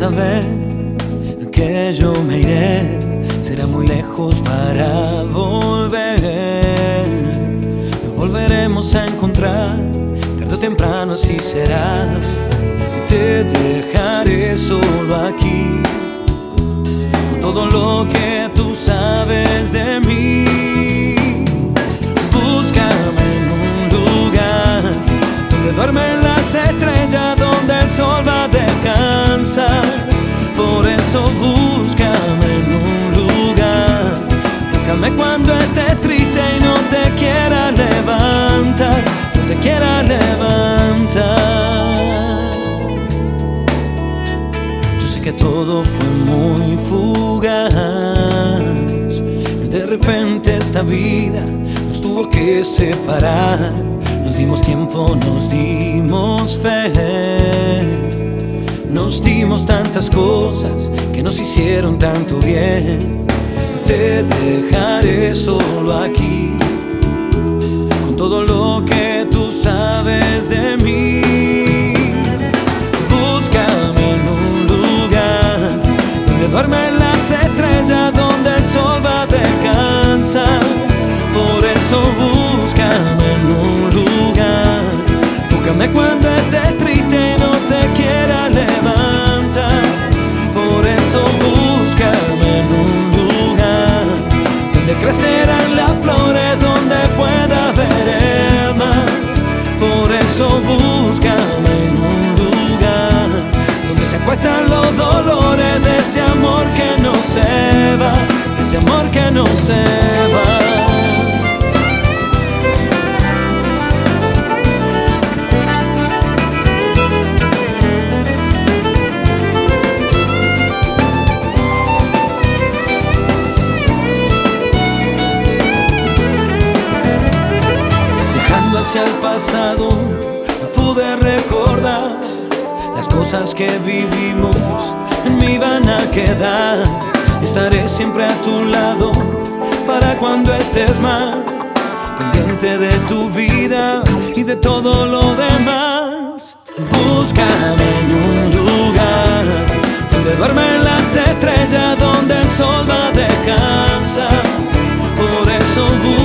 saber que yo me iré, será muy lejos para volver. Nos volveremos a encontrar, tarde o temprano así será. Te dejaré solo aquí, con todo lo que tú sabes de mí. Búscame en un lugar donde duermen las estrellas, donde el sol va a descansar. Por eso búscame en un lugar, búscame cuando estés triste y no te quiera levantar, no te quiera levantar. Yo sé que todo fue muy fugaz, de repente esta vida nos tuvo que separar. Nos dimos tiempo, nos dimos fe, nos dimos tantas cosas que nos hicieron tanto bien. Te dejaré solo aquí, con todo lo que tú sabes de mí. Búscame en un lugar donde duermen las estrellas, donde el sol va a descansar. Por eso búscame en un lugar, búscame cuando estés triste y no te quiera levantar. Por eso búscame en un lugar donde crecerán las flores, donde pueda ver el mar. Por eso búscame en un lugar donde se acuestan los dolores de ese amor que no se va, de ese amor que no se va. Hacia el pasado no pude recordar las cosas que vivimos, en mí van a quedar. Estaré siempre a tu lado para cuando estés mal, pendiente de tu vida y de todo lo demás. Búscame en un lugar donde duermen las estrellas, donde el sol va a descansar. Por eso